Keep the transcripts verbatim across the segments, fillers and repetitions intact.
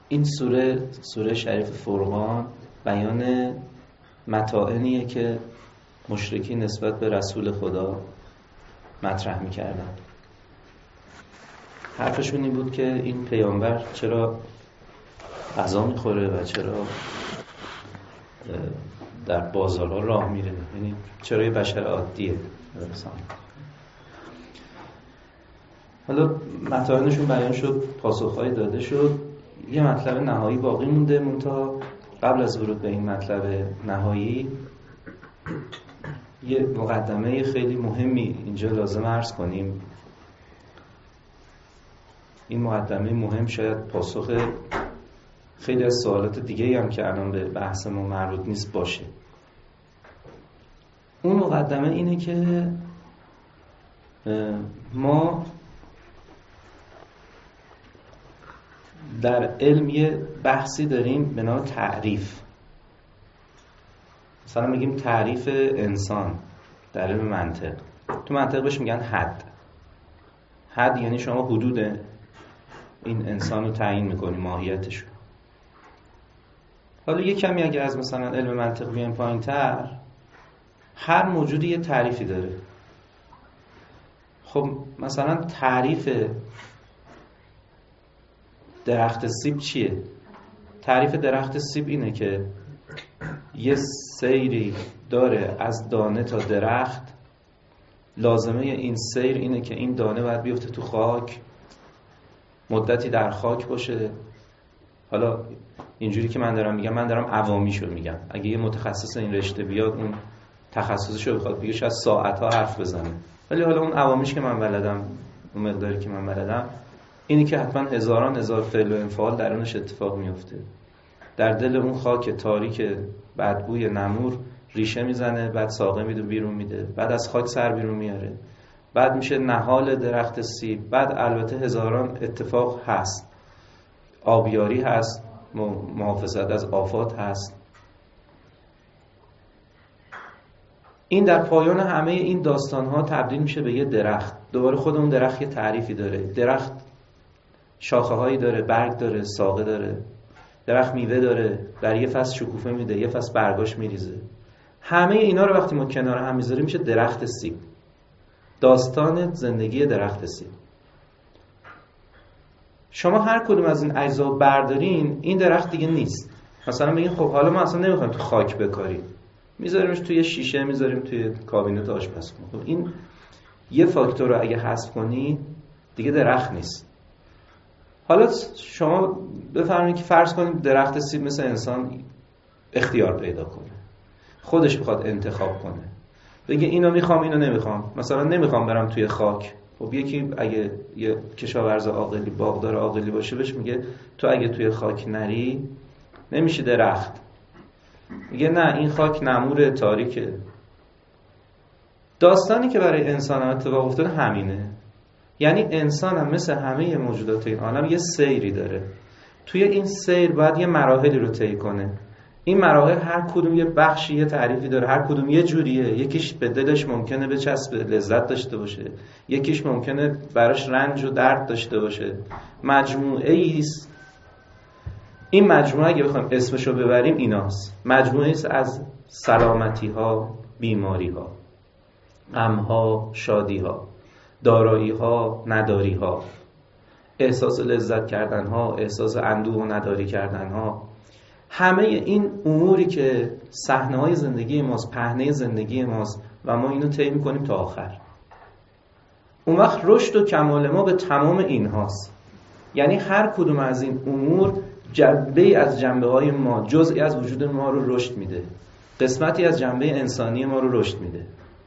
این سوره سوره شریف فرقان بیان مطاعنیه که مشرکین نسبت به رسول خدا مطرح میکردن. حرفشون این بود که این پیامبر چرا غذا میخوره و چرا در بازارها راه میره، یعنی چرا یه بشر عادیه. حالا مطالبشون بیان شد، پاسخهایی داده شد، یه مطلب نهایی باقی مونده. منتها قبل از ورود به این مطلب نهایی یه مقدمه خیلی مهمی اینجا لازم عرض کنیم. این مقدمه مهم شاید پاسخ خیلی از سوالات دیگه هم که الان به بحث ما مربوط نیست باشه. اون مقدمه اینه که ما در علم یه بحثی داریم به نام تعریف. مثلا میگیم تعریف انسان در علم منطق. تو منطق بهش میگن حد. حد یعنی شما حدود این انسان رو تعیین میکنی، ماهیتش. حالا یه کمی اگه از مثلا علم منطق بیایم پایین تر، هر موجودی یه تعریفی داره. خب مثلا تعریف درخت سیب چیه؟ تعریف درخت سیب اینه که یه سیری داره از دانه تا درخت. لازمه این سیر اینه که این دانه باید بیفته تو خاک، مدتی در خاک باشه. حالا اینجوری که من دارم میگم، من دارم عوامیشو میگم. اگه یه متخصص این رشته بیاد اون تخصصشو بخواد بگه شاید ساعتها حرف بزنه، ولی حالا اون عوامیش که من بلدم، اون مقداری که من بلدم، اینی که حتما هزاران هزار فعل و انفعال درونش اتفاق میفته. در دل اون خاک تاریک بدبوی نمور ریشه میزنه، بعد ساقه میده بیرون میده، بعد از خاک سر بیرون میاره، بعد میشه نهال درخت سیب. بعد البته هزاران اتفاق هست، آبیاری هست، محافظت از آفات هست. این در پایان همه این داستان‌ها تبدیل میشه به یه درخت. دوباره خود اون درخت یه تعریفی داره. درخت شاخه‌هایی داره، برگ داره، ساقه داره. درخت میوه داره، در یه فصل شکوفه میده، یه فصل برگاش میریزه. همه اینا رو وقتی ما کنار هم میذاریم میشه درخت سیب. داستان زندگی درخت سیب. شما هر کدوم از این اجزا بردارین، این درخت دیگه نیست. مثلا بگین خب حالا ما اصلا نمیخوایم تو خاک بکاریم، میذاریمش توی شیشه، میذاریم توی کابینت آشپزخونه. خب این یه فاکتور رو اگه حذف کنی دیگه درخت نیست. حالا شما بفرمایید که فرض کنید درخت سیب مثل انسان اختیار پیدا کنه، خودش بخواد انتخاب کنه، بگه اینو میخوام اینو نمیخوام. مثلا نمیخوام برم توی خاک. خب یکی اگه یه کشاورز عاقلی، باغدار عاقلی باشه، بهش میگه تو اگه توی خاک نری نمیشه درخت. میگه نه، این خاک نمور تاریکه. داستانی که برای انسان هم اتفاق افتاده همینه. یعنی انسان هم مثل همه موجودات این عالم یه سیری داره. توی این سیر باید یه مراحلی رو طی کنه. این مراحل هر کدوم یه بخشی، یه تعریفی داره، هر کدوم یه جوریه. یکیش به دلش ممکنه بچسبه، لذت داشته باشه، یکیش ممکنه براش رنج و درد داشته باشه. مجموعه ایست. این مجموعه اگه بخوایم اسمشو ببریم ایناست. مجموعه ایست از سلامتی ها، بیماری ها، غم ها، شادی ها، دارایی ها، نداری ها، احساس لذت کردن ها، احساس اندوه و نداری کردن ها. همه این اموری که صحنه های زندگی ماست، پهنه زندگی ماست و ما اینو طی می‌کنیم تا آخر. اون وقت رشد و کمال ما به تمام این هاست. یعنی هر کدوم از این امور جنبه‌ای از جنبه‌های ما، جزئی از وجود ما رو رشد میده، قسمتی از جنبه انسانی ما رو رشد میده.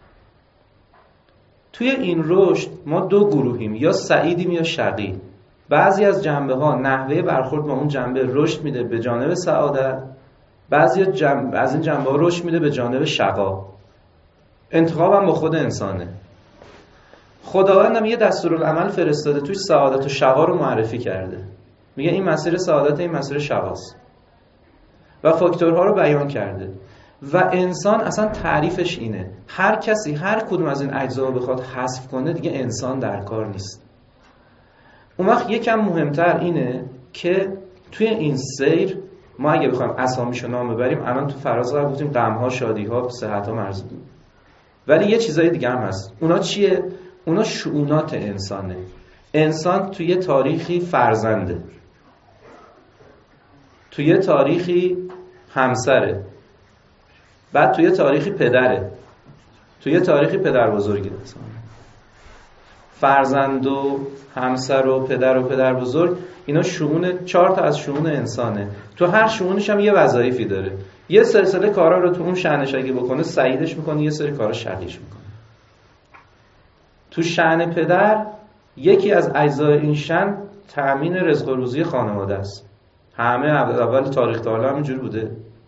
توی این رشد ما دو گروهیم، یا سعیدیم یا شقی. بعضی از جنبه ها نحوه برخورد با اون جنبه رشد میده به جانب سعادت، بعضی جنب... از این جنبه ها رشد میده به جانب شقا. انتخاب هم با خود انسانه. خداوند هم یه دستورالعمل فرستاده، توش سعادت و شقا رو معرفی کرده. میگه این مسیر سعادت، این مسیر شقاست و فاکتورها رو بیان کرده. و انسان اصلا تعریفش اینه. هر کسی هر کدوم از این اجزا رو بخواد حذف کنه دیگه انسان در کار نیست. اون وقت یکم مهمتر اینه که توی این سیر ما اگه بخوایم اسامیشو نام ببریم، الان تو فراز قبل گفتیم غم‌ها، شادی‌ها، صحت‌ها، مرزها، ولی یه چیزای دیگه هم هست. اونا چیه؟ اونا شؤونات انسانه. انسان توی تاریخی فرزنده، توی تاریخی همسره، بعد توی تاریخی پدره، توی تاریخی پدر بزرگی انسانه. فرزند و همسر و پدر و پدر بزرگ، اینا شؤون، چهار تا از شؤون انسانه. تو هر شؤونش هم یه وظایفی داره. یه سلسله کارا رو تو اون شأنش اگه بکنه سعیدش میکنه، یه سری کارا شقیش میکنه. تو شأن پدر یکی از اجزای این شأن تأمین رزق و روزی خانواده است. همه اول تاریخ تا حالا همینجوری بوده.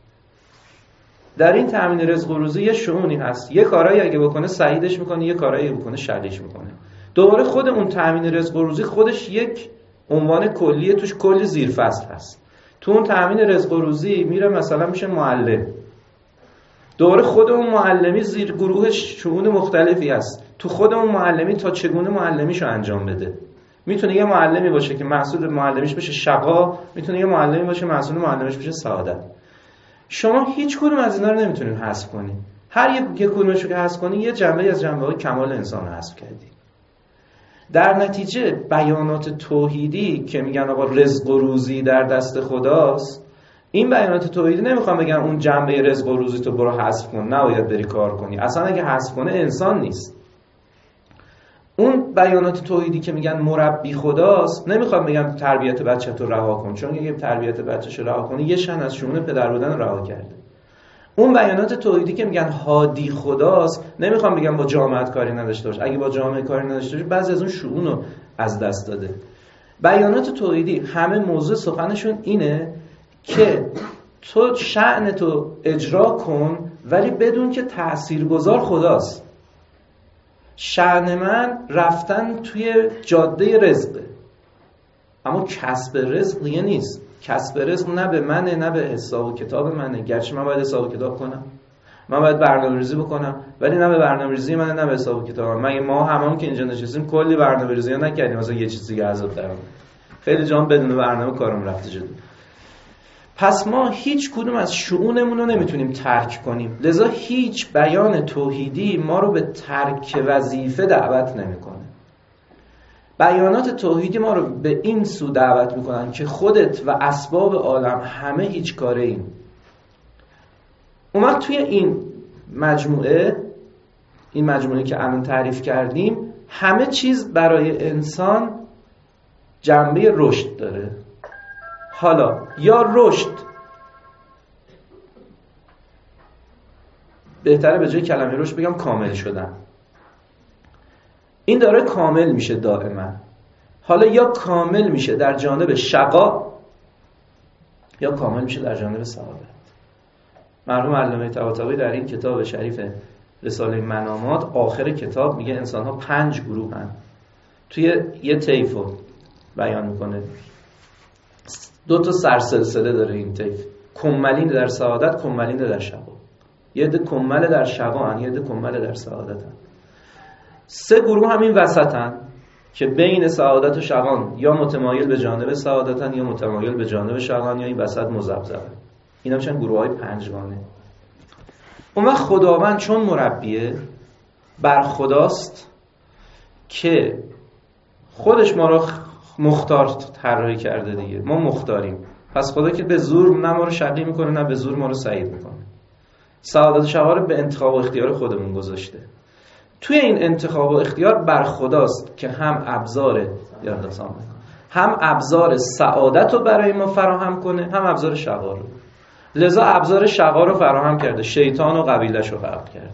در این تأمین رزق و روزی یه شؤونی هست. یه کارایی اگه بکنه سعیدش میکنه، یه کارایی اگه بکنه شقیش میکنه. دوباره خود اون تأمین رزق و روزی خودش یک عنوان کلیه، توش کلی زیرفصل هست. تو اون تأمین رزق و روزی میره مثلا میشه معلم. دوباره خود اون معلمی زیر گروه شؤون مختلفی هست. تو خود اون معلمی تا چگونه معلمیشو انجام بده. میتونه یه معلمی باشه که محصول معلمیش بشه شقا، میتونه یه معلمی باشه محصول معلمیش بشه سعادت. شما هیچ کدوم از اینا رو نمیتونید حذف کنید. هر یک کدومشو که حذف کنید یه جنبه از جنبه‌های کمال انسان رو حذف کردید. در نتیجه بیانات توحیدی که میگن آقا رزق و روزی در دست خداست، این بیانات توحیدی نمیخوام بگن اون جنبه رزق و روزی تو برو حذف کن، نباید بری کار کنی. اصلا اگه حذف کنه انسان نیست. اون بیانات توحیدی که میگن مربی خداست، نمیخوام بگم تربیت بچه تو رها کن، چون اگه تربیت بچه‌شو رها کنی یه شأن از شؤون پدر بودن رها کرده. اون بیانات توحیدی که میگن هادی خداست، نمیخوام بگم با جامعه کاری نداشته باش. اگه با جامعه کاری نداشته باش بعضی از اون شؤون رو از دست داده. بیانات توحیدی همه موضوع سخنشون اینه که تو شأن تو اجرا کن، ولی بدون که تاثیرگذار خداست. شأن من رفتن توی جاده رزقه، اما کسب رزق یه نیست. کسب رزق نه به منه نه به حساب و کتاب منه، گرچه من باید حساب و کتاب کنم، من باید برنامه‌ریزی بکنم، ولی نه به برنامه‌ریزی منه نه به حساب و کتاب من. مگه ما هممون که اینجا نشستیم کلی برنامه‌ریزی نکردیم مثلا یه چیز دیگه عذاب درام؟ خیلی جام بدون برنامه کارم رفته شده. پس ما هیچ کدوم از شؤونمون رو نمیتونیم ترک کنیم، لذا هیچ بیان توحیدی ما رو به ترک وظیفه دعوت نمیکنه. بیانات توحیدی ما رو به این سو دعوت میکنن که خودت و اسباب عالم همه هیچ کاره ایم. اون وقت توی این مجموعه، این مجموعه که الان تعریف کردیم، همه چیز برای انسان جنبه رشد داره. حالا یا رشد، بهتره به جای کلمه رشد بگم کامل شدن، این داره کامل میشه دائما. حالا یا کامل میشه در جانب شقا یا کامل میشه در جانب سعادت. مرحوم علامه طباطبایی در این کتاب شریف رساله منامات آخر کتاب میگه انسان ها پنج گروه هن. توی یه طیفو بیان میکنه، دو تا سرسلسله داره این طیف: کملین در سعادت، کملین در شقا. یه عده کمل در شقا هن، یه عده کمل در سعادت هن. سه گروه همین وسطن که بین سعادت و شقان، یا متمایل به جانب سعادتن یا متمایل به جانب شقان، یا این وسط مذبذبن. اینا میشن گروه های پنجگانه. اون وقت خداوند چون مربیه بر خداست که خودش ما رو مختار طراحی کرده دیگه. ما مختاریم، پس خدا که به زور نه ما رو شقی میکنه نه به زور ما رو سعید میکنه. سعادت و شقا رو به انتخاب و اختیار خودمون گذاشته. توی این انتخاب و اختیار بر خداست که هم ابزار هم ابزار سعادت رو برای ما فراهم کنه، هم ابزار شقا رو. لذا ابزار شقا رو فراهم کرده، شیطان و قبیلش رو خلق کرده.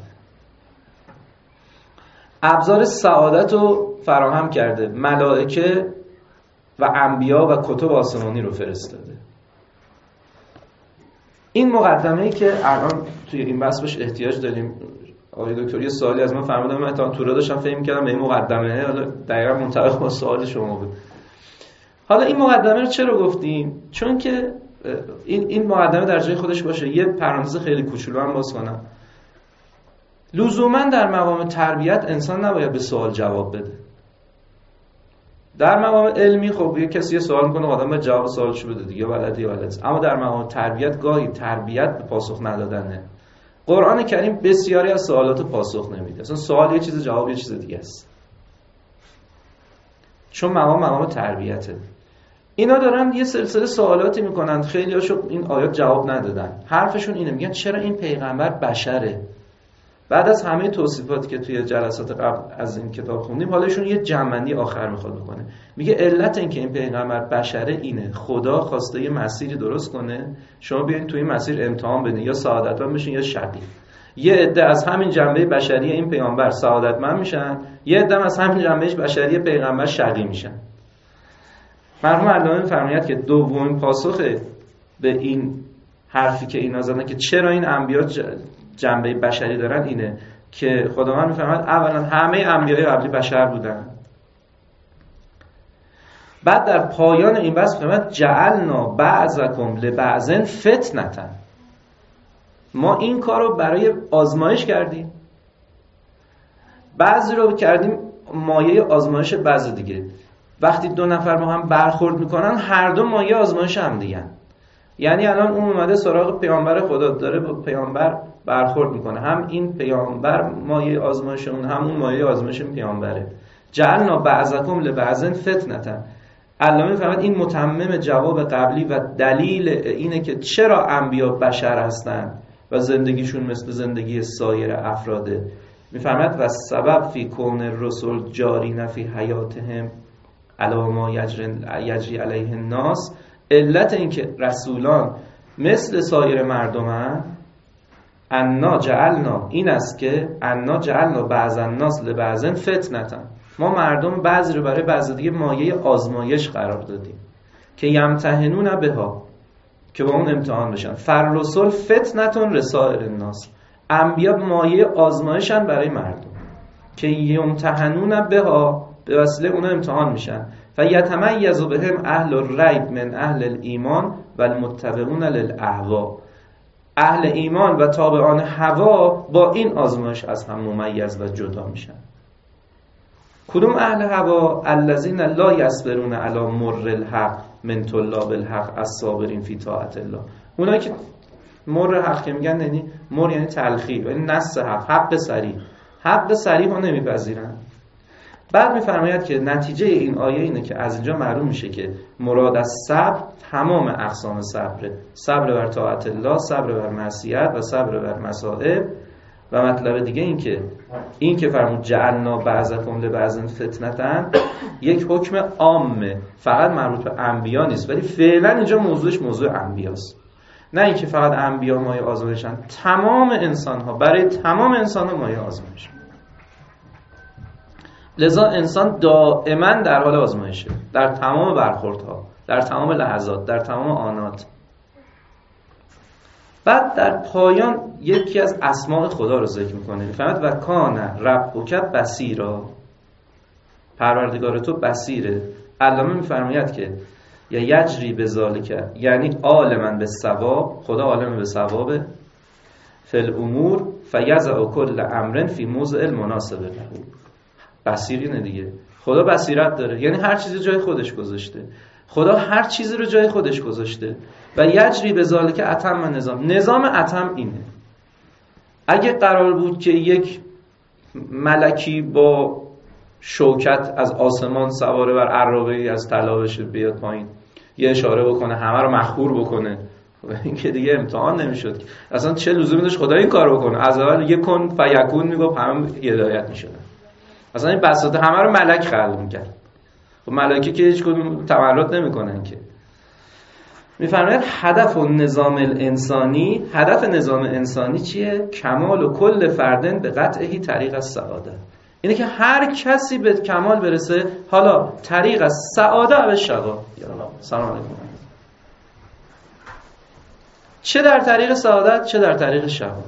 ابزار سعادت رو فراهم کرده، ملائکه و انبیا و کتب آسمانی رو فرستاده. این مقدمه‌ای که الان توی این بحث بهش احتیاج داریم. آقای دکتر یه سوالی از من فرمودن، من تا تو را داشتم فهم می‌کردم به این مقدمه، حالا دقیقاً منطبق با سوال شما بود. حالا این مقدمه رو چرا گفتیم؟ چون که این این مقدمه در جای خودش باشه. یه پرانتز خیلی کوچولو هم باز کنم. لزوما در مقام تربیت انسان نباید به سوال جواب بده. در مقام علمی خب یه کسی یه سوال میکنه آدم باید جواب سوالش بده دیگه، بلده یا بلده. اما در مقام تربیت گاهی تربیت به پاسخ ندادنه. قرآن کریم بسیاری از سوالات پاسخ نمیده. اصلا سوال یه چیز، جواب یه چیز دیگه است. چون مقام مقام تربیته. اینا دارن یه سلسله سوالاتی میکنن، خیلی هاشو این آیات جواب ندادن. حرفشون اینه، میگن چرا این پیغمبر بشره؟ بعد از همه توصیفاتی که توی جلسات قبل از این کتاب خوندیم، حالا ایشون یه جمع‌بندی آخر میخواد بکنه. میگه علت این که این پیغمبر بشره اینه، خدا خواسته یه مسیری درست کنه، شما بیاین توی این مسیر امتحان بدین، یا سعادتمند بشین یا شقی. یه عده از همین جنبه بشری این پیغمبر سعادتمند میشن، یه عده از همین جنبه بشری پیغمبر شقی میشن. مرحوم علامه می‌فرماید که دومین پاسخ به این حرفی که اینا زدن که چرا این انبیا جنبه بشری دارن اینه که خداوند می‌فرماید اولا همه انبیای قبلی بشر بودن. بعد در پایان این بحث می‌فرماید جعلنا بعضکم لبعض فتنة. ما این کارو برای آزمایش کردیم، بعضی رو کردیم مایه آزمایش بعض دیگه. وقتی دو نفر با هم برخورد میکنن هر دو مایه آزمایش هم دیگن. یعنی الان اون اومده سراغ پیامبر خدا، داره با پیامبر برخورد میکنه، هم این پیامبر مایه آزمایش اون، هم اون مایه آزمایش این پیامبره. جعلنا بعضکم لبعض فتنة. علامه میفهمد این متمم جواب قبلی و دلیل اینه که چرا انبیا بشر هستن و زندگیشون مثل زندگی سایر افراده. میفهمد و سبب فی کون الرسل جارین فی حیاتهم علی ما یجری علیه الناس. علت این که رسولان مثل سایر مردمن، انا جعلنا، این است که انا جعلنا بعض الناس لبعض فتنة. ما مردم بعضی رو برای بعضی دیگه مایه آزمایش قرار دادیم که یمتحنون بها، که با اون امتحان بشن. فررسول فتنة لسائر الناس. انبیا مایه آزمایشن برای مردم که یمتحنون بها، به وسیله اونا امتحان میشن. فیتمیز بهم اهل الریب من اهل الایمان و المتبعون للاهوا. اهل ایمان و تابعان هوا با این آزمایش از هم ممیز و جدا میشن. کدوم اهل هوا؟ الذین لا یصبرون علی مر الحق من طلاب الحق الصابرین فی طاعت الله. اونایی که مر حق که میگن، یعنی مر یعنی تلخی، یعنی نص حق، حق صریح، حق صریح رو نمیپذیرن. بعد میفرماید که نتیجه این آیه اینه که از اینجا معلوم میشه که مراد از صبر تمام اقسام صبره: صبر بر طاعت الله، صبر بر معصیت و صبر بر مصائب. و مطلب دیگه این که این که فرمود جعلنا بعضکم لبعض فتنة یک حکم عامه، فقط مربوط به انبیا نیست، ولی فعلا اینجا موضوعش موضوع انبیاست. نه اینکه فقط انبیا مایه آزمایشن، تمام انسان ها، برای تمام انسان ها مایه آزمایش. لذا انسان دائما در حال آزمایشه، در تمام برخوردها، در تمام لحظات، در تمام آنات. بعد در پایان یکی از اسماء خدا رو ذکر میکنه، میفهمد و کان ربک بصیرا. پروردگار تو بصیره. علامه میفرماید که یا یجری بذالک، یعنی عالما به ثواب، خدا عالم به ثوابه، فی الامور فیضع کل امر فی موضع المناسب له. بصیر اینه دیگه، خدا بصیرت داره، یعنی هر چیزی جای خودش گذاشته. خدا هر چیزی رو جای خودش گذاشته. و یجری بذالک اتم نظام. نظام اتم اینه. اگه قرار بود که یک ملکی با شوکت از آسمان سواره بر عرابه‌ای از طلا بشه بیاد پایین، یه اشاره بکنه، همه رو مخور بکنه، این که دیگه امتحان نمیشد. اصلا چه لزومی داشت خدا این کارو بکنه؟ از اول یک کن فیکون میگفت همه هدایت میشدن. اصلا این بساط همه رو ملک خلق میکرد. خب ملائکه که هیچ کدوم تمرد نمیکنن که. میفرماید هدف نظام الانسانی، هدف نظام انسانی چیه؟ کمال و کل فردن به قطعی طریق از سعاده. اینه که هر کسی به کمال برسه. حالا طریق از سعاده و شقا. سلام علیکم. چه در طریق سعادت، چه در طریق شقا.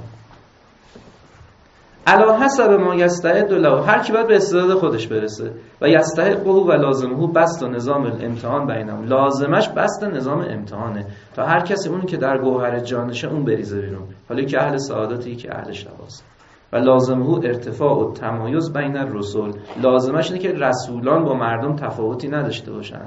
علا حسب ما یستعد له، هر کی باید به استعداد خودش برسه. و یستحقه و لازمه بسط و نظام الامتحان بینهم، لازمش بسط نظام امتحانه تا هر کسی اونی که در گوهر جانشه اون بریزه بیرون. حالا که اهل سعادتی که اهل شقاست. و لازمه ارتفاع و تمایز بین الرسل، لازمش اینه که رسولان با مردم تفاوتی نداشته باشن.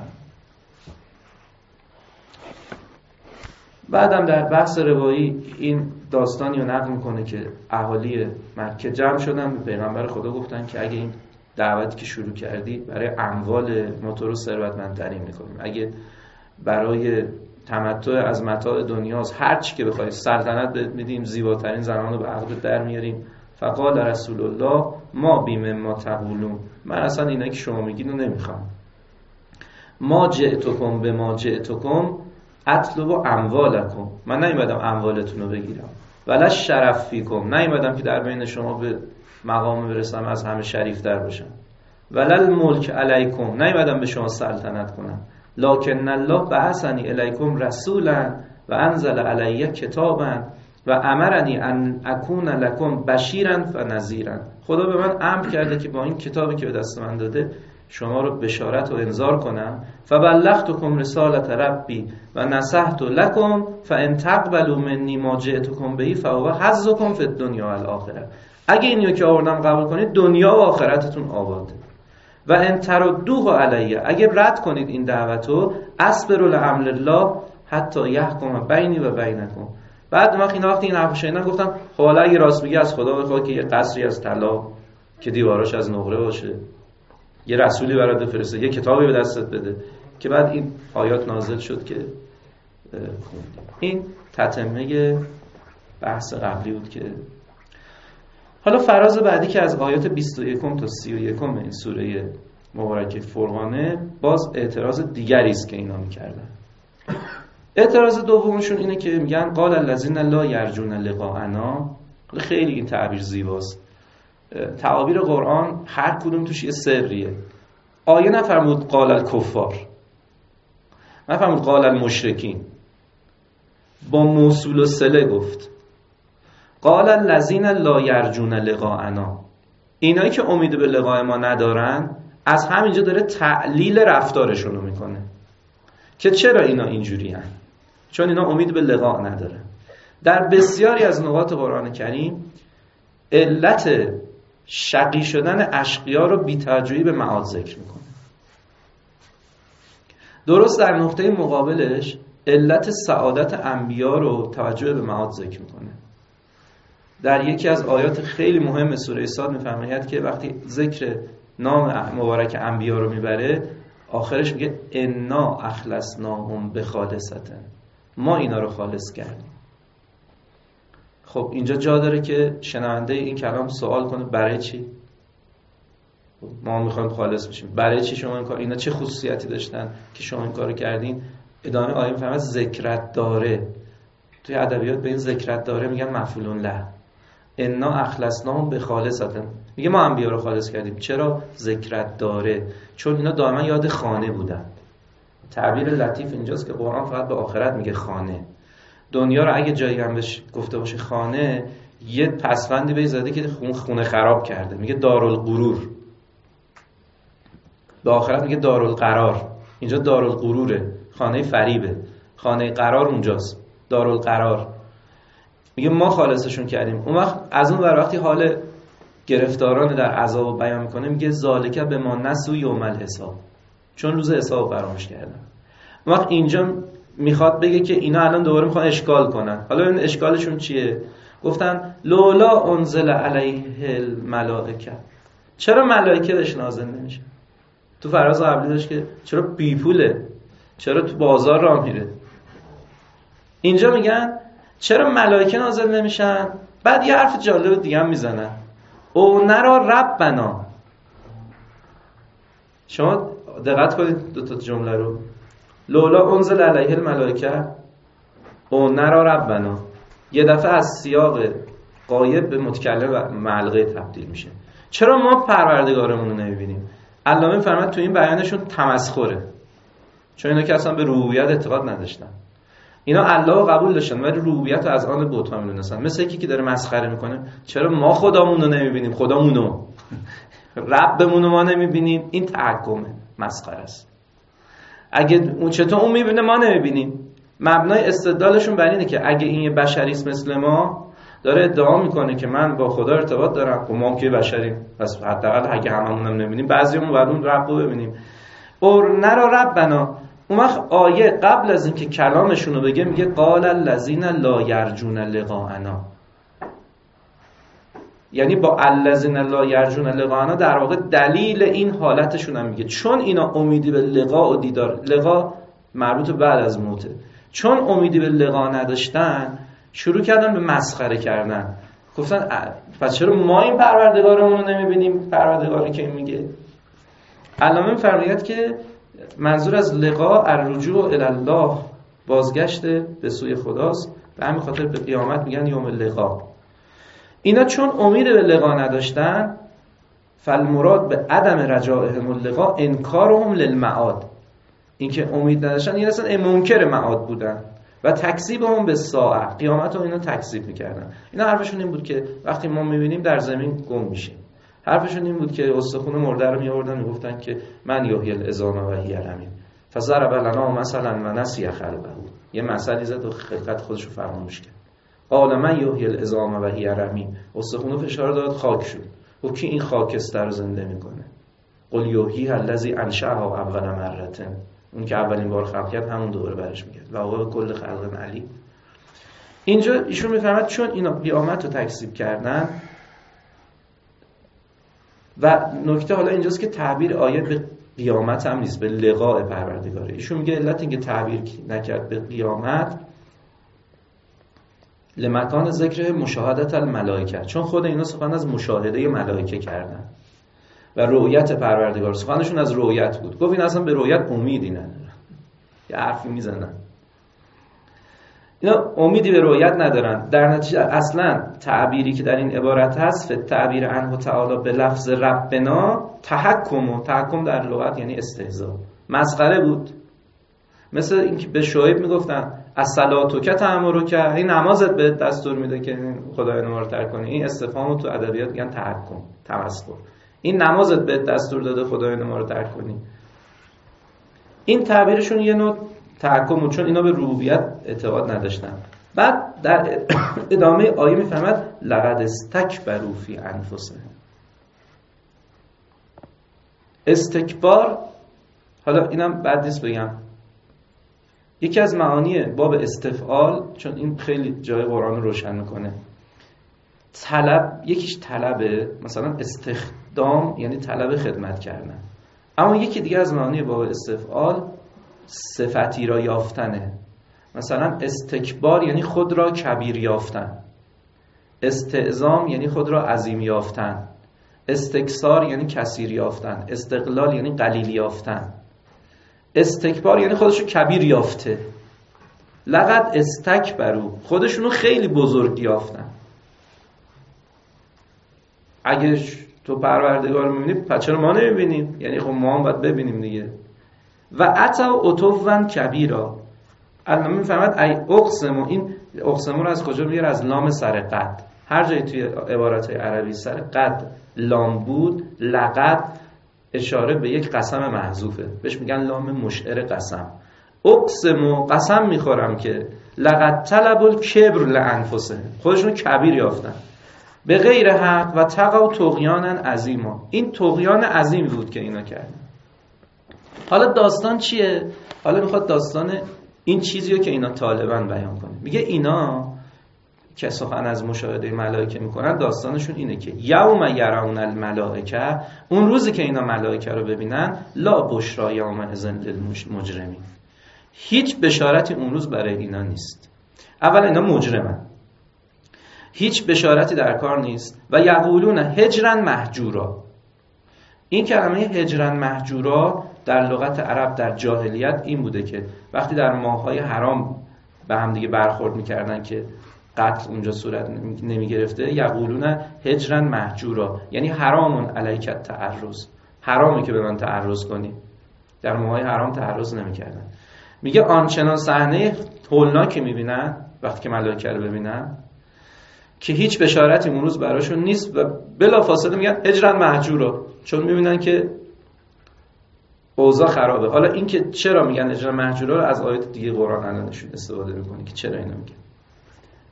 بعدم در بحث روایی این داستانی رو نقل میکنه که اهالی مکه جمع شدن به پیغمبر خدا گفتن که اگه این دعوتی که شروع کردی برای اموال ما تو رو ثروتمندترین میکنیم، اگه برای تمتع از متاع دنیاست هر چی که بخوای سلطنت بهت میدیم، زیباترین زنان رو به عقد در میاریم. فقال رسول الله ما بیم ما تقولون، من اصلا اینا که شما میگین رو نمیخوام. ما جئتکم به ما جئتکم اطلب اموالکم، من نیومدم اموالتون رو بگیرم. ولا شرف فیکم، نیومدم که در بین شما به مقام برسم از همه شریفتر باشم. ولا الملک علیکم، نیومدم به شما سلطنت کنم. لکن الله بعثنی الیکم رسولا و انزل علی کتابا و امرنی ان اکون لکم بشیرا و نذیرا، خدا به من امر کرده که با این کتابی که به دست من داده شما رو بشارت و انذار کنم. فبلغتکم رسالت ربی و نصحت لکم فان تقبلوا منی ما جئتکم به فهو حظکم فی الدنیا و الاخره، اگه اینو که آوردم قبول کنید دنیا و آخرتتون آباده. و ان تردوه علیه، اگه رد کنید این دعوتو اصبر لامر الله حتی یحکم بینی و بینکم. بعد ما اینا وقتی این حرفو شنیدم گفتم خب حالا اگه راست میگی از خدا بخواد که یه قصری از طلا که دیواراش از نقره باشه، یه رسولی برات بفرسته، یه کتابی به دستت بده، که بعد این آیات نازل شد که این تتمه بحث قبلی بود. که حالا فراز بعدی که از آیات بیست و یک تا سی و یک این سوره مبارکه فرقانه، باز اعتراض دیگری است که اینا میکردن. اعتراض دومشون اینه که میگن قال الذین لا یرجون لقاءنا. خیلی این تعبیر زیباست. تعابیر قرآن هر کدوم توش یه سریه. آیه نفرمود قال الکفار، نفرمود قال المشرکین، با موصول و صله گفت قال الذین لا یرجون لقاءنا. اینایی که امید به لقاء ما ندارن، از همینجا داره تعلیل رفتارشون رو میکنه که چرا اینا اینجوری هن، چون اینا امید به لقاء ندارن. در بسیاری از نقاط قرآن کریم علت شقی شدن اشقیا رو بی‌توجهی به معاد ذکر میکنه. درست در نقطه مقابلش علت سعادت انبیا رو توجه به معاد ذکر میکنه. در یکی از آیات خیلی مهم سوره صاد میفرماید که وقتی ذکر نام مبارک انبیا رو میبره آخرش میگه انا اخلصناهم بخالصة، ما اینا رو خالص کردیم. خب اینجا جا داره که شنونده این کلام سوال کنه برای چی؟ ما میخوایم خالص بشیم، برای چی شما این کار، اینا چه خصوصیتی داشتن که شما این کارو کردین؟ ادامه آیه میفرماید ذکرت داره. توی ادبیات به این ذکرت داره میگن مفعول له. انا اخلصناهم بخالصة، میگه ما انبیا رو خالص کردیم. چرا؟ ذکرت داره، چون اینا دائما یاد خانه بودن. تعبیر لطیف اینجاست که قرآن فقط به آخرت میگه خانه. دنیا رو اگه جایی هم بهش گفته باشه خانه، یه پسوندی به زده که خونه خراب کرده، میگه دارالغرور. به آخرت میگه دارالقرار. اینجا دارالغروره، خانه فریبه. خانه قرار اونجاست، دارالقرار. میگه ما خالصشون کردیم. اون وقت از اون ور وقتی حال گرفتاران در عذاب بیان میکنه میگه ذالک به ما نسوا یوم الحساب، چون روز حساب فراموش کردن. اون وقت اینجا میخواد بگه که اینا الان دوباره میخوان اشکال کنن. حالا این اشکالشون چیه؟ گفتن لولا انزل علیه الملائکه، چرا ملائکه بهش نازل نمیشه؟ تو فراز قبلی داشت که چرا بی پوله، چرا تو بازار راه میره. اینجا میگن چرا ملائکه نازل نمیشن؟ بعد یه حرف جالب دیگه هم میزنن، او نرا ربنا. شما دقت کنید دو تا جمله رو، لولا انزل علیه الملائکه او نرا ربنا، یه دفعه از سیاق غایب به متکلم و معلقه تبدیل میشه. چرا ما پروردگارمون رو نمیبینیم؟ علامه فرمود تو این بیانشون تمسخره، چون اینا که اصلا به ربوبیت اعتقاد نداشتن. اینا الله رو قبول داشتن ولی ربوبیت رو از آن بت ها میدونستن. مثل یکی که داره مسخره میکنه چرا ما خدامون رو نمیبینیم، خدامونو ربمون رو ما نمیبینیم. این تحکمه، مسخره است. اگه اون چطور اون میبینه ما نمیبینیم؟ مبنای استدلالشون بر اینه که اگه این یه بشری است مثل ما، داره ادعا میکنه که من با خدا ارتباط دارم، خب ما که بشریم، پس حداقل اگه هممونم نمیبینیم بعضیمون بعد اون رب رو ببینیم. اور نرا ربنا، اون وقت آیه قبل از اینکه کلامشون رو بگه میگه قال الذین لا یرجون لقاءنا، یعنی با الذین لا یرجون لقاءنا در واقع دلیل این حالتشون هم میگه، چون اینا امیدی به لقاء و دیدار، لقاء مربوط بعد از موته، چون امیدی به لقاء نداشتن شروع کردن به مسخره کردن، گفتن پس چرا ما این پروردگارمون رو نمیبینیم، پروردگاری که این میگه. علامه می‌فرماید که منظور از لقاء الرجوع الی الله، بازگشت به سوی خداست، به همین خاطر به قیامت میگن یوم اللقاء. اینا چون امید به لقاء نداشتن، فالمراد به عدم رجاعهم اللقاء انکارهم للمعاد، اینکه امید نداشتن یعنی اصلا منکر معاد بودن و تکذیبهم به ساعه، قیامت رو اینا تکذیب میکردن. اینا حرفشون این بود که وقتی ما میبینیم در زمین گم میشیم. حرفشون این بود که استخون مرده رو میآوردن میگفتن که من یحیی العظام و هی رمیم فضرب لنا مثلا و نسی خلقه، یه مثلی زد و خلقت خودش رو فراموش کرد. قال من یحیی العظام و هی رمیم، استخون رو فشار داد خاک شد. و کی این خاکستر رو زنده میکنه؟ قل یحیی الذی انشأها اول مرة، اون که اولین بار خلق کرد همون دوباره برش میگرد و هو کل خلق علیم. اینجا ایشون میفرماد چون اینا قیامت رو تکذیب کردن، و نکته حالا اینجاست که تعبیر آیه به قیامت هم نیست، به لقاء پروردگاره. ایشون میگه علت اینکه تعبیر نکرد به قیامت لمکان ذکر مشاهدت الملائکه، چون خود اینا سخن از مشاهده ملائکه کردن و رؤیت پروردگار، سخنشون از رؤیت بود. گفت این اصلا به رؤیت امیدی ندارن، یه حرفی میزنن. اینا امیدی به رؤیت ندارن. در نتیجه اصلا تعبیری که در این عبارت هست، تعبیر عنه تعالی به لفظ ربنا، تحکم و تحکم در لغت یعنی استهزاء، مسخره بود. مثل اینکه به شعیب میگفتن الصلاتک تأمرک، این نمازت به دستور میده که خدای ما رو ترک کنی. این استفهام تو ادبیات میگن تحکم، تمسخر. این نمازت به دستور داده خدای ما رو ترک کنی. این تعبیرشون یه نوع تحکم، چون اینا به ربوبیت اعتقاد نداشتن. بعد در ادامه آیه میفهمد لقد استکبروا فی انفسهم. استکبار، حالا اینم بد نیست بگم، یکی از معانی باب استفعال، چون این خیلی جای قرآن رو روشن میکنه. طلب، یکیش طلبه، مثلا استخدام یعنی طلب خدمت کردن، اما یکی دیگه از معانی باب استفعال صفتی را یافتنه. مثلا استکبار یعنی خود را کبیر یافتن، استعظام یعنی خود را عظیم یافتن، استکثار یعنی کثیر یافتن، استقلال یعنی قلیل یافتن. استکبار یعنی خودشو کبیر یافته. لقد استکبروا، خودشونو خیلی بزرگ یافتن. اگه تو پروردگار میبینی پس چرا ما نمیبینیم؟ یعنی خب ما هم باید ببینیم دیگه. و عطا عطوا کبیرا، الان میفهمد ای اقسمو، این اقسمو رو از کجا میگیره؟ از لام سر قد. هر جایی توی عبارات عربی سر قد لام بود، لقد اشاره به یک قسم محذوفه، بهش میگن لام مشعر قسم. اقسمو، قسم میخورم که لقد طلب الکبر لانفسهم، خودشون کبیر یافتن، به غیر حق و تقوا طغیانا عظیما، این طغیان عظیم بود که اینا کردن. حالا داستان چیه؟ حالا میخواد داستان این چیزی رو که اینا طالبان بیان کنه. میگه اینا که سخن از مشاهده ملائکه میکنن، داستانشون اینه که یوم یرون الملائکه، اون روزی که اینا ملائکه رو ببینن، لا بشرا یومئذ للمجرمین، هیچ بشارتی اون روز برای اینا نیست. اول اینا مجرمن، هیچ بشارتی در کار نیست. و یقولون هجرا مهجورا، این کلمه هجرا مهجورا در لغت عرب در جاهلیت این بوده که وقتی در ماه‌های حرام به هم دیگه برخورد می‌کردن که قتل اونجا صورت نمی گرفته، یقولون هجرا مهجورا، یعنی حرامون علیک التعرض، حرامی که به من تعرض کنی. در ماهای حرام تعرض نمی کردن. میگه آنچنان صحنه هولناکی میبینن وقتی که ملائکه رو ببینن که هیچ بشارتی اون روز براشون نیست، و بلافاصله میگن هجرا مهجورا، چون میبینن که اوضاع خرابه. حالا این که چرا میگن هجرا مهجورا رو از آیات دیگه قرآن الان نشون استفاده میکنه که چرا اینا میگن.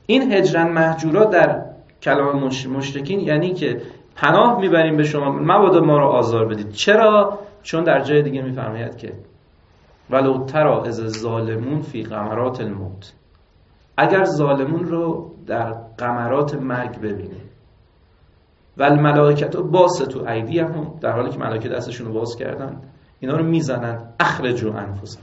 این هجرن محجورا در کلام مش... مشرکین یعنی که پناه میبریم به شما، مبادا ما رو آزار بدید. چرا؟ چون در جای دیگه میفرماید که ولو تری اذ الظالمون فی غمرات الموت، اگر ظالمون رو در غمرات مرگ ببینید، و الملائکه باسطوا ایدیهم، در حالی که ملائکه دستشون رو باز کردن اینا رو میزنن، اخرجوا انفسکم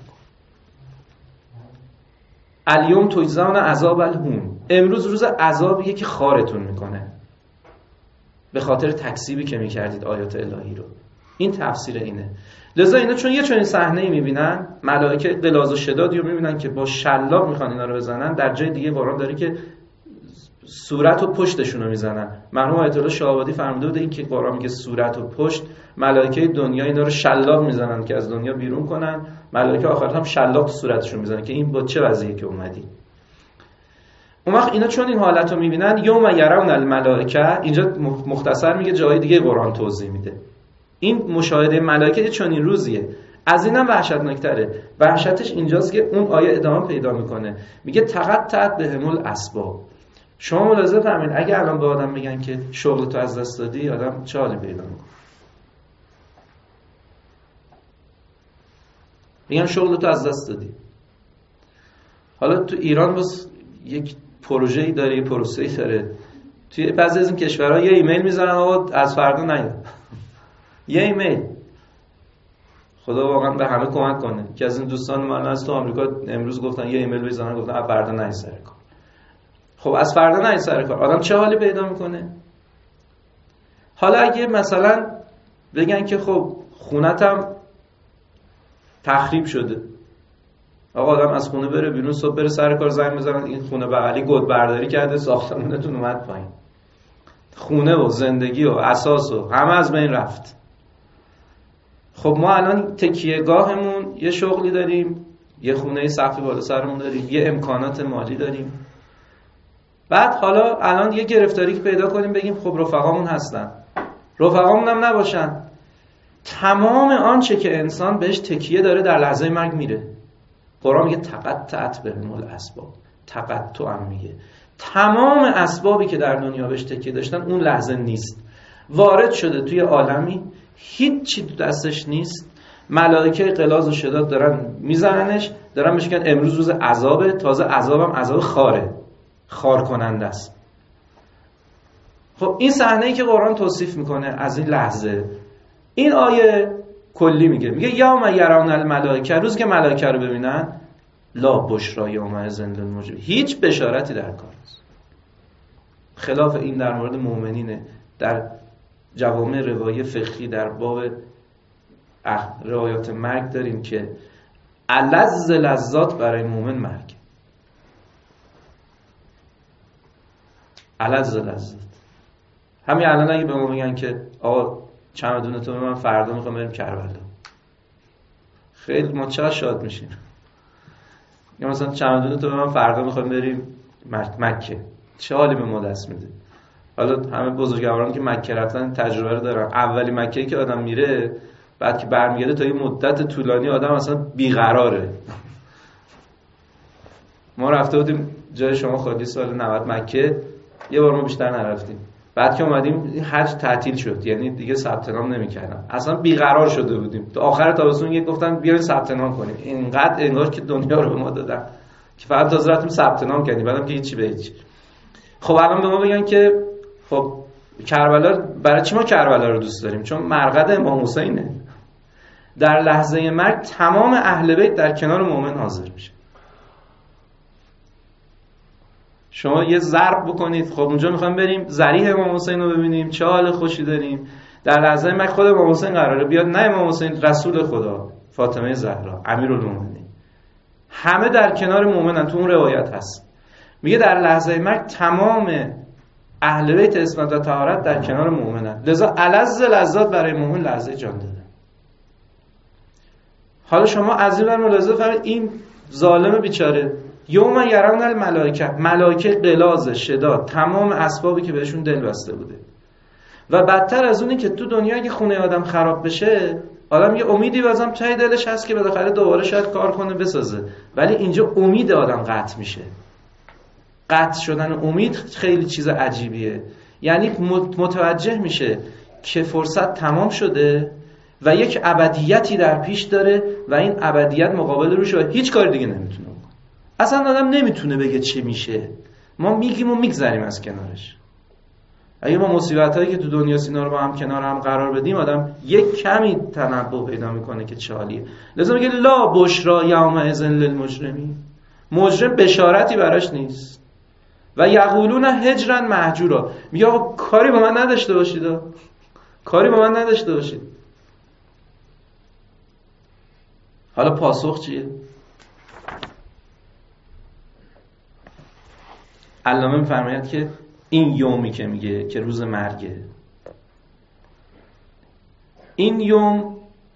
الیوم تجزون عذاب الهون، امروز روز عذابیه که خارتون میکنه به خاطر تکذیبی که میکردید آیات الهی رو. این تفسیر اینه. لذا اینا چون یه چنین صحنه‌ای میبینن، ملائکه غلاظ و شدادی رو میبینن که با شلاق میخوان اینا رو بزنن، در جای دیگه قرآن داره که صورت و پشتشون رو میزنن. مرحوم آیت الله شاه‌آبادی فرموده بوده این که قرآن میگه صورت و پشت، ملائکه دنیا اینا رو شلاق میزنن که از دنیا بیرون کنن، ملائکه آخرت هم شلاق تو صورتشون میزنن که این با چه وضعیه که اومدی. اون وقت اینا چون این حالت رو میبینن، یوم یرون الملائکه، اینجا مختصر میگه، جای دیگه قرآن توضیح میده. این مشاهده ملائکه چون این روزیه. از اینم وحشتناکتره. وحشتش اینجاست که اون آیه ادامه پیدا میکنه، میگه تقطعت بهم الاسباب. شما ملاحظه فرمایید اگه الان به آدم میگن که شغل تو از دست دادی، آدم چه حالی پیدا میکنه؟ میگن شغل تو از دست دادی. حالا تو ایران بس یک پروژه‌ای داره، یه پروسه‌ای داره. توی بعضی از این کشورها یه ایمیل میزنن آقا از فردا نیاد. یه ایمیل. خدا واقعا به همه کمک کنه. که از این دوستان من از تو آمریکا امروز گفتن یه ایمیل بزنن، گفتن از فردا نیاد سر کار. خب از فردا نیاد سر کار، آدم چه حالی پیدا میکنه؟ حالا اگه مثلا بگن که خب خونتم تخریب شده، آقا آدم از خونه بره بیرون، صبح بره سر کار، زنگ بزنن این خونه بغلی گود برداری کرده، ساختمونتون اومد پایین، خونه و زندگی و اساس و همه از بین رفت. خب ما الان تکیهگاهمون یه شغلی داریم، یه خونه سقفی بالا سرمون داریم، یه امکانات مالی داریم. بعد حالا الان یه گرفتاری که پیدا کنیم بگیم خب رفقامون هستن، رفقامون هم نباشن. تمام آنچه که انسان بهش تکیه داره در لحظه مرگ میره. قرآن میگه تقطعت بهم الاسباب، تقطع هم میگه تمام اسبابی که در دنیا بهش تکیه داشتن اون لحظه نیست، وارد شده توی عالمی هیچ چی تو دستش نیست. ملائکه غلاظ و شداد دارن میزننش، دارن بهش میگن امروز روز عذابه، تازه عذابم عذاب خاره، خار کننده است. خب این صحنه‌ای که قرآن توصیف میکنه از این لحظه، این آیه کلی میگه، میگه یوم یرون الملائکه، روز که ملائکه رو ببینن، لا بشرا یومئذ للمجرمین، هیچ بشارتی در کار نیست. خلاف این در مورد مؤمنینه. در جوامع روایی فقهی در باب روایات مرگ داریم که الذ لذات برای مؤمن مرگ، الذ لذات. همین الان اگه به ما میگن که آقا چمدون تو به من فردا میخوام بریم کربلا، خیلی ما چقدر شاد میشیم. یا مثلا چمدون تو به من فردا میخوام بریم مکه، چه حالی به ما دست میده. حالا همه بزرگوارانی که مکه رفتن تجربه رو دارن. اولی مکه‌ای که آدم میره، بعد که برمیگرده تا یه مدت طولانی آدم اصلا بیقراره. ما رفته بودیم جای شما خالی سال نود مکه، یه بار ما بیشتر نرفتیم. بعد که اومدیم حج تعطیل شد، یعنی دیگه ثبت نام نمی‌کردن، اصلا بیقرار شده بودیم. تا آخر تابستون یک گفتن بیاین ثبت نام کنیم. اینقدر انگار که دنیا رو به ما دادن که فقط تازه رفتیم ثبت نام کردیم، بعدم که هیچی به هیچ. خب الان به ما بگن که خب کربلا، برای چی ما کربلا رو دوست داریم؟ چون مرقد امام حسینه. در لحظه مرگ تمام اهل بیت در کنار مؤمن حاضر میشه. شما یه ضرب بکنید، خب اونجا میخوایم بریم ذریح امام حسین رو ببینیم، چه حال خوشی داریم. در لحظه مرگ خود امام حسین قراره بیاد، نه امام حسین، رسول خدا، فاطمه زهرا، امیرالمومنین، همه در کنار مؤمنن. تو اون روایت هست میگه در لحظه مرگ تمام اهل بیت عصمت و طهارت در کنار مؤمنن. لذا الذ لذات برای مؤمن لحظه جان دادن. حالا شما از این ور ملاحظه فرمایید این ظالم بیچاره، یوم یرون الملائکه، ملائکه غلاظ شداد، تمام اسبابی که بهشون دل بسته بوده. و بدتر از اونی که تو دنیا اگه خونه آدم خراب بشه، آدم یه امیدی بازم ته دلش هست که بالاخره دوباره شاید کار کنه بسازه، ولی اینجا امید آدم قطع میشه، قطع شدن امید خیلی چیز عجیبیه. یعنی متوجه میشه که فرصت تمام شده و یک ابدیتی در پیش داره و این ابدیت مقابل روش و هیچ کار دیگه نمیتونه بکنه. اصلا آدم نمیتونه بگه چه میشه، ما میگیم و میگذریم از کنارش. اگه ما مصیبتایی که تو دنیا سینا رو با هم کنار هم قرار بدیم، آدم یک کمی تنبه پیدا میکنه که چه حالیه. لازم میگه لا بشرا یومئذ للمجرمین، مجرم بشارتی براش نیست. و یقولون هجرا مهجورا، میگه آقا کاری با من نداشته باشید، کاری با من نداشته باشید. حالا پاسخ چیه؟ علامه میفرماید که این یومی که میگه که روز مرگه، این یوم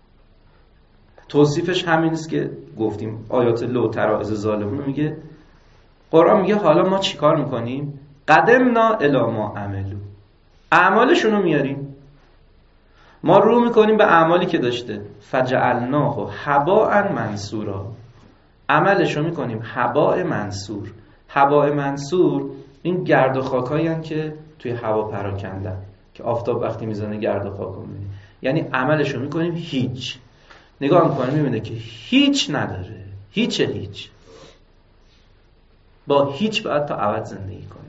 توصیفش همین است که گفتیم آیات لو تری اذ ظالمون. میگه قرآن میگه حالا ما چیکار میکنیم؟ قدمنا الی ما عملو، اعمالشون رو میاریم، ما رو میکنیم به اعمالی که داشته. فجعلناه هباء منثورا، عملش رو میکنیم هباء منثور. هباء منثور این گرد و خاکایی هستن که توی هوا پراکندن، که آفتاب وقتی میزنه گرد و خاک رو میبینی. یعنی عملش رو میکنیم هیچ. نگاه میکنه میبینه که هیچ نداره، هیچ هیچ، با هیچ باید تا ابد زندگی کنه.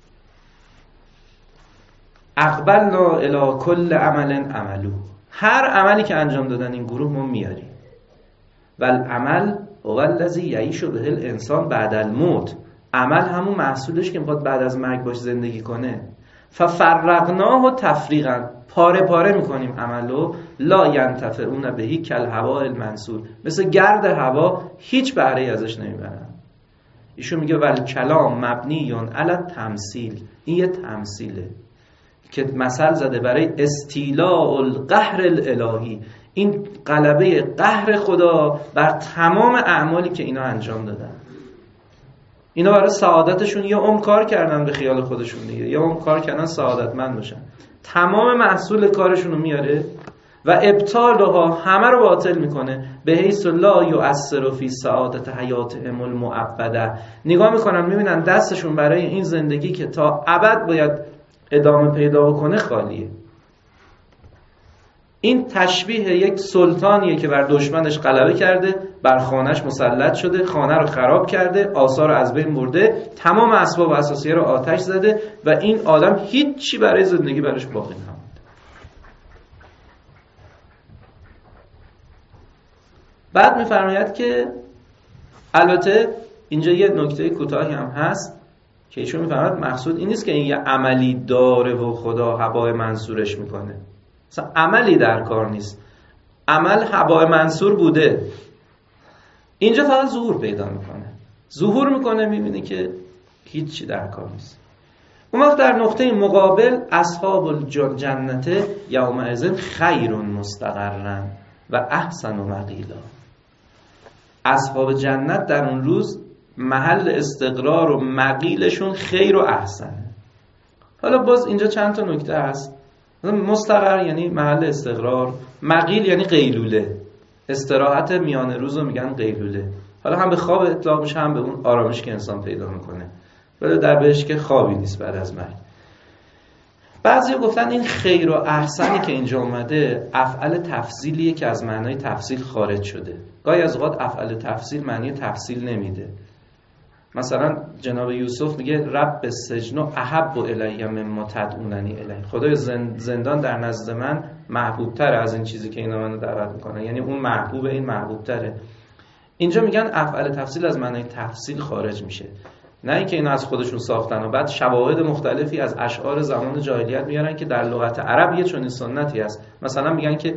اقبلنا الی کل عمل عملو، هر عملی که انجام دادن این گروه ما میاریم. والعمل هو الذی یعیش به الانسان بعد الموت، عمل همون محصولش که میخواد بعد از مرگ باش زندگی کنه. ففرقناه تفریقا، پاره پاره میکنیم عملو. لا ینتفعون بهی کالهواء المنثور، مثل گرد هوا هیچ بهره ازش نمیبرن. ایشون میگه ول کلام مبنی علی تمثیل، این یه تمثیله که مثل زده برای استیلاء القهر الالهی، این غلبه قهر خدا بر تمام اعمالی که اینا انجام دادن. اینا برای سعادتشون یه عمر کار کردن به خیال خودشون دیگه، یه عمر کار کردن سعادتمند باشن. تمام محصول کارشون رو میاره و ابطالها همه رو باطل میکنه. به حیث لا یؤثر فی سعادت حیاتهم المؤبده، نگاه میکنن میبینن دستشون برای این زندگی که تا ابد باید ادامه پیدا بکنه خالیه. این تشبیه یک سلطانیه که بر دشمنش غلبه کرده، بر خانهش مسلط شده، خانه رو خراب کرده، آثار رو از بین برده، تمام اسباب اساسیه رو آتش زده و این آدم هیچی برای زندگی براش باقی نمونده. بعد میفرماید که البته اینجا یه نکته کوتاهی هم هست که ایشون میفرماید مقصود این نیست که این یه عملی داره و خدا هباء منثورش میکنه. مثلا عملی در کار نیست، عمل هباء منثور بوده، اینجا فقط ظهور پیدا میکنه. ظهور میکنه میبینی که هیچی در کار نیست. اون وقت در نقطه مقابل اصحاب الجنت یومئذ خیر مستقرا و احسن مقیلا، اصحاب جنت در اون روز محل استقرار و مقیلشون خیر و احسنه. حالا باز اینجا چند تا نکته هست. مستقر یعنی محل استقرار، مقیل یعنی قیلوله، استراحت میان روز رو میگن قیلوله. حالا هم به خواب اطلاق میشه هم به اون آرامش که انسان پیدا میکنه، ولی در بهش که خوابی نیست بعد از مرگ. بعضی گفتن این خیر و احسنی که اینجا اومده افعال تفضیلیه که از معنای تفضیل خارج شده. گاهی از اوقات افعال تفضیل معنی تفضیل نمیده. مثلا جناب یوسف میگه رب السجن احب الی مما تدعوننی الیه، خدای زندان در نزد من محبوب تره از این چیزی که اینا منو دعوت میکنن، یعنی اون محبوب این محبوب تره. اینجا میگن افعال تفضیل از معنای تفضیل خارج میشه، نه اینکه اینا از خودشون ساختن و بعد شواهد مختلفی از اشعار زمان جاهلیت میارن که در لغت عرب یه چنین سنتی هست. مثلا میگن که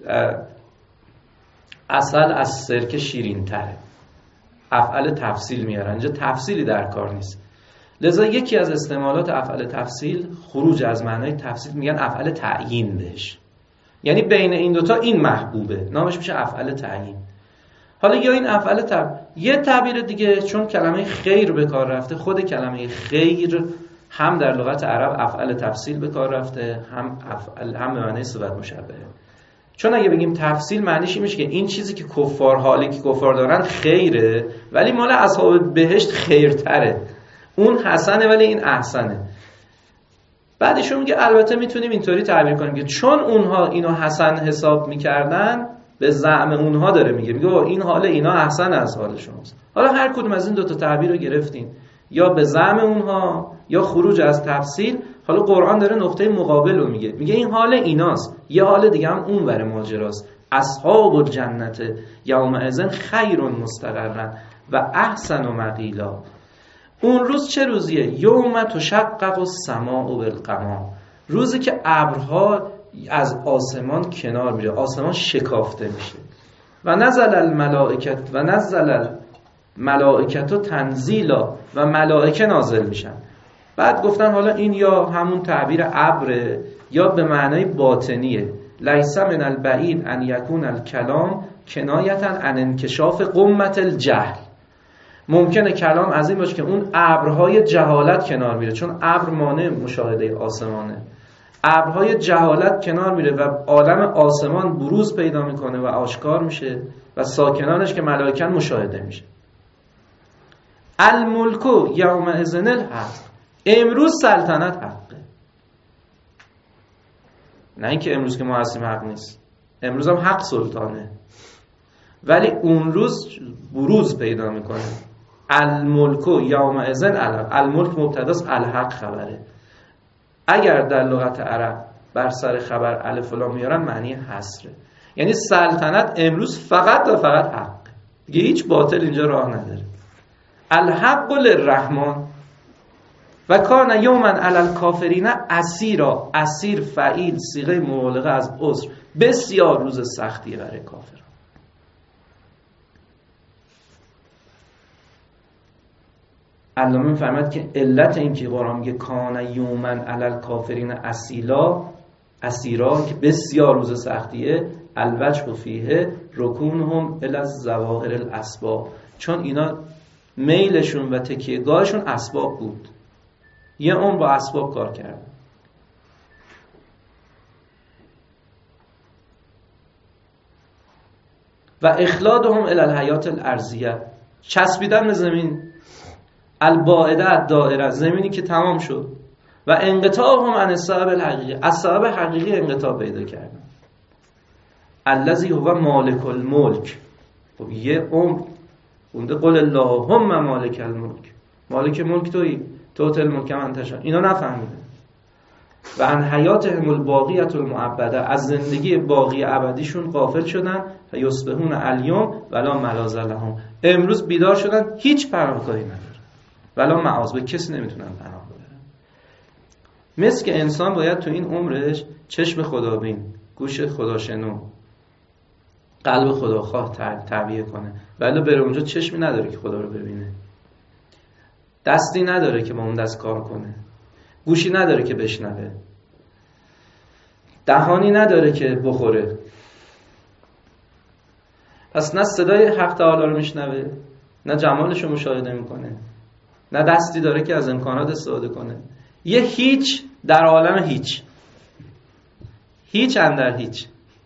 عسل از سرکه شیرین تره، افعال تفصیل میارن. اینجا تفصیلی در کار نیست. لذا یکی از استعمالات افعال تفصیل خروج از معنای تفصیل، میگن افعال تعیین بهش، یعنی بین این دوتا این محبوبه، نامش میشه افعال تعیین. حالا یا این افعال تب... یه تعبیر دیگه، چون کلمه خیر به کار رفته، خود کلمه خیر هم در لغت عرب افعال تفصیل به کار رفته، هم افعال هم به معنی صفت مشبهه. چون اگه بگیم تفصیل معنیش این میشه که این چیزی که کفار حالی که کفار دارن خیره، ولی مال اصحاب بهشت خیرتره. اون حسنه ولی این احسنه. بعدشون میگه البته میتونیم اینطوری تعبیر کنیم که چون اونها اینو حسن حساب میکردن، به زعم اونها داره میگه میگه این حال اینا احسن از حال شماست. حالا هر کدوم از این دو تا تعبیر رو گرفتین، یا به زعم اونها یا خروج از تفصیل. حالا قرآن داره نقطه مقابل رو میگه، میگه این حال ایناست، یه حال دیگه هم اون ور ماجراست. اصحاب الجنت یومئذ خیر مستقرا و احسن مقیلا. اون روز چه روزیه؟ یوم تشقق السماء بالغمام، روزی که ابرها از آسمان کنار میره، آسمان شکافته میشه. و نزل الملائکت و نزل الملائکت تنزیلا، و ملائکه نازل میشن. بعد گفتن حالا این یا همون تعبیر ابره یا به معنای باطنیه. لیس من البعید ان یکون الکلام کنایتا عن انکشاف قمة الجهل. ممکنه کلام از این باشه که اون ابرهای جهالت کنار میره، چون ابر مانع مشاهده آسمانه. ابرهای جهالت کنار میره و عالم آسمان بروز پیدا میکنه و آشکار میشه و ساکنانش که ملائکه مشاهده میشه. الملک یومئذ الحق، امروز سلطنت حقه. نه اینکه امروز که ما هستیم حق نیست، امروز هم حق سلطانه، ولی اون روز بروز پیدا میکنه. الملک یومئذ الحق، الملک مبتداست، الحق خبره. اگر در لغت عرب بر سر خبر الف و لام میارن معنی حصره، یعنی سلطنت امروز فقط و فقط حق، دیگه هیچ باطل اینجا راه نداره. الحق للرحمن و کان یوما علی الکافرین اسیرا، اسیر فعیل صیغه مبالغه از عسر، بسیار روز سختیه برای کافران. علامه می‌فرماید که علت این که قرآن میگه کان یوما علی الکافرین اسیلا، اسیرا که بسیار روز سختیه، الوجه فیه رکونهم الی الظواهر الاسباب، چون اینا میلشون و تکیهگاهشون اسباب بود، یه عمر با اسباب کار کردن. و اخلادهم الی الحیات الارضیه، چسبیدن به زمین، الباعده الدائره، زمینی که تمام شد. و انقطاعهم عن السبب الحقیقی، از سبب حقیقی انقطاع پیدا کردن. الذی هو مالک الملک، خب یه عمر اونده قل اللهم مالک الملک، مالک ملک تویی، توتل ملک من تشاء. اینا نفهمیدن. و عن حیاتهم الباقیه المعبده، از زندگی باقی ابدیشون غافل شدن. و یصبحون الیوم ولا ملاذ لهم، امروز بیدار شدن هیچ پناهگاهی نداره، ولا معاذ، به کسی نمیتونن پناه ببرن. مثل که انسان باید تو این عمرش چشم خدابین، گوش خداشنو، قلب خداخواه تربیه کنه، ولی بره اونجا چشمی نداره که خدا رو ببینه، دستی نداره که با اون دست کار کنه، گوشی نداره که بشنوه، دهانی نداره که بخوره. پس نه صدای حق تعالی رو میشنوه، نه جمالش رو مشاهده میکنه، نه دستی داره که از امکانات استفاده کنه. یه هیچ در عالم هیچ، هیچ اندر هیچ.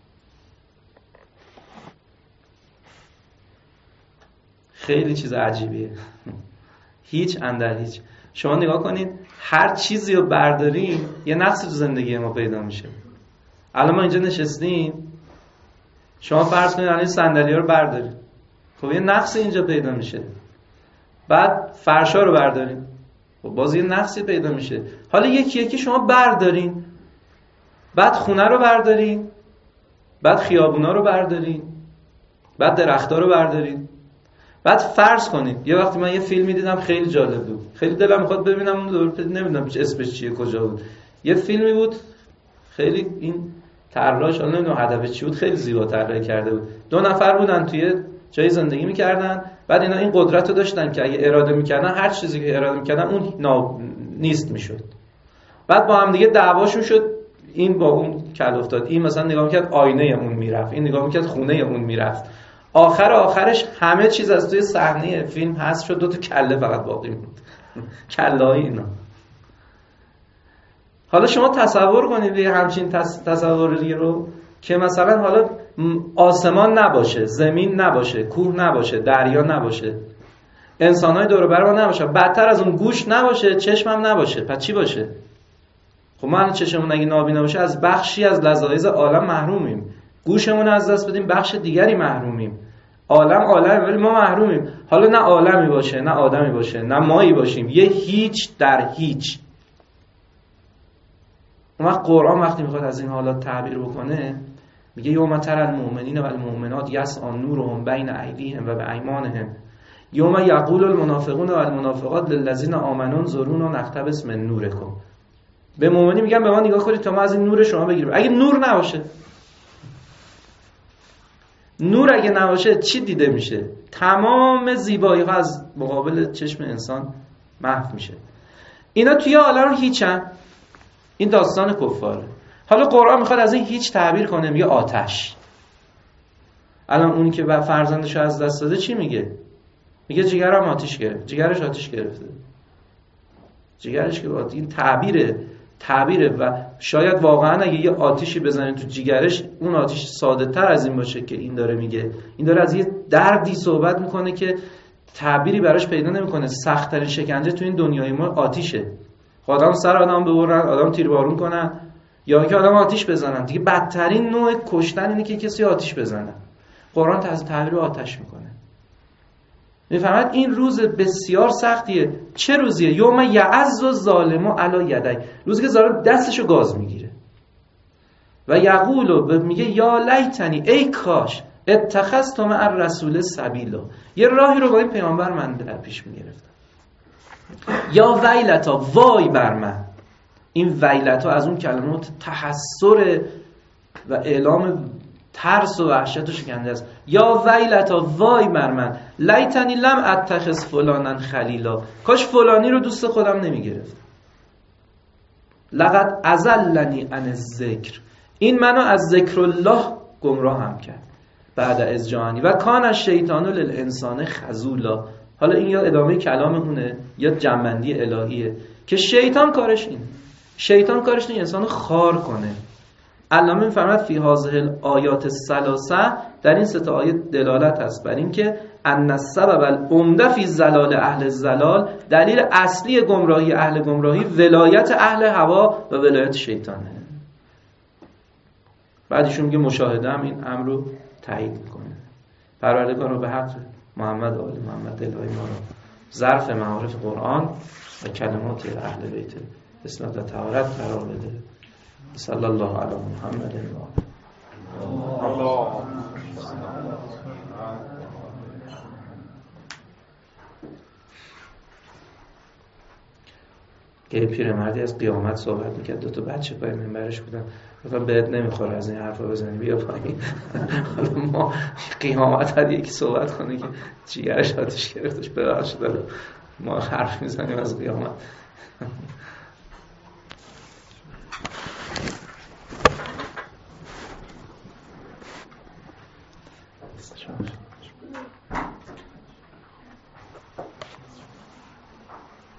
خیلی چیز عجیبیه. هیچ اندر هیچ. شما نگاه کنید هر چیزی رو برداریم یه نقصی تو زندگی ما پیدا میشه. الان ما اینجا نشستیم، شما فرض کنید الان صندلی‌ها رو بردارید، خب یه نقصی اینجا پیدا میشه. بعد فرشا رو برداریم، خب باز یه نقصی پیدا میشه. حالا یکی یکی شما بردارین، بعد خونه رو بردارین، بعد خیابونا رو بردارین، بعد درخت‌ها رو بردارین. بعد فرض کنید یه وقتی من یه فیلمی دیدم خیلی جالب بود، خیلی دلم میخواد ببینم اون دور، نمیدونم اسمش چیه، کجا بود. یه فیلمی بود خیلی این طراحش، الان نمیدونم هدفش چی بود، خیلی زیبا طراحی کرده بود. دو نفر بودن توی جایی زندگی میکردن، بعد اینا این قدرت رو داشتن که اگه اراده میکردن هر چیزی که اراده میکردن اون نا... نیست میشد. بعد با هم دیگه دعواشون شد، این با اون کل افتاد، این مثلا نگاه میکرد آینه اون میرفت، این نگاه میکرد خونه اون میرفت. آخر آخرش همه چیز از توی صحنه فیلم حذف شد، دو تا کله فقط باقی موند. کله‌های اینا. حالا شما تصور کنید یه همچین تص... تصوری رو که مثلا حالا آسمان نباشه، زمین نباشه، کوه نباشه، دریا نباشه، انسان‌های دور و بر ما نباشن، بدتر از اون گوش نباشه، چشمم نباشه، پس چی باشه؟ خب ما الان چشممون اگه نابینا باشه از بخشی از لذایز عالم محرومیم، گوشمون از دست بدیم بخش دیگری محرومیم. عالم عالم ولی ما محرومیم. حالا نه عالمی باشه، نه آدمی باشه، نه مایی باشیم، یه هیچ در هیچ. اون وقت قرآن وقتی میخواد از این حالات تعبیر بکنه میگه یوم تری المؤمنین و المؤمنات یسعی نورهم بین ایدیهم و بایمانهم یوم یقول المنافقون و المنافقات للذین آمنوا انظرونا نقتبس من نورکم. به مؤمنی میگن به ما نگاه کنید تا ما از این نور شما بگیریم. اگه نور نباشه، نور اگه نباشه چی دیده میشه؟ تمام زیبایی ها از مقابل چشم انسان محو میشه. اینا توی عالم هیچن. این داستان کفاره. حالا قرآن میخواد از این هیچ تعبیر کنه، میگه آتش. الان اونی که فرزندشو از دست داده چی میگه؟ میگه جگرم آتش گرفت، جگرش آتش گرفته، جگرش که آتش. این تعبیره، تعبیره و شاید واقعا اگه یه آتیشی بزنید تو جگرش اون آتیش ساده تر از این باشه که این داره میگه. این داره از یه دردی صحبت میکنه که تعبیری براش پیدا نمیکنه. سخت ترین شکنجه تو این دنیای ما آتیشه. آدم سر آدم ببرن، آدم تیربارون کنن، یا اینکه آدم آتیش بزنن. دیگه بدترین نوع کشتن اینه که کسی آتیش بزنه. قرآن تعبیر آتش میکنه. میفهمد این روز بسیار سختیه. چه روزیه؟ یوم یعز الظالم علی یدی، روزی که ظالم دستشو گاز میگیره و یقول، میگه یا لیتنی، ای کاش اتخذت مع الرسول سبیلا، یه راهی رو با این پیامبر من در پیش میگرفتم. یا ویلتا، وای بر من. این ویلتا از اون کلمات تحسر و اعلام ترس و وحشت و شکنجه است. یا ویلتا، وای بر من، لیتنی لم اتخذ فلانا خلیلا، کاش فلانی رو دوست خودم نمیگرفت. لقد اضلنی عن الذکر، این منو از ذکر الله گمراه هم کرد. بعد از جانی و کان الشیطان للانسان خذولا. حالا این یا ادامه کلام اونه یا جنبندی الهیه که شیطان کارش اینه. شیطان کارش اینه انسانو خار کنه. علامه می‌فرماید فی هذه الآیات الثلاثه، در این سه تا آیه دلالت هست بر این که ان السبب العمده فی ضلال اهل الضلال، دلیل اصلی گمراهی اهل گمراهی ولایت اهل هوا و ولایت شیطانه. بعدشون میگه مشاهده هم این امر رو تایید میکنه. پروردگار رو به حق محمد آل محمد الهی ما رو ظرف معارف قرآن و کلمات اهل بیت اسمت و طهارت قرار بده. صلی الله علی محمد و یه پیرمردی از قیامت صحبت میکرد، دو تا بچه پای منبرش بودن، گفتم بهت نمیخوره از این حرفا بزنی، بیا پایین. حالا ما قیامت هر یکی صحبت کنه که جیگرش آتش گرفتش، ببخشید ما حرف میزنیم از قیامت.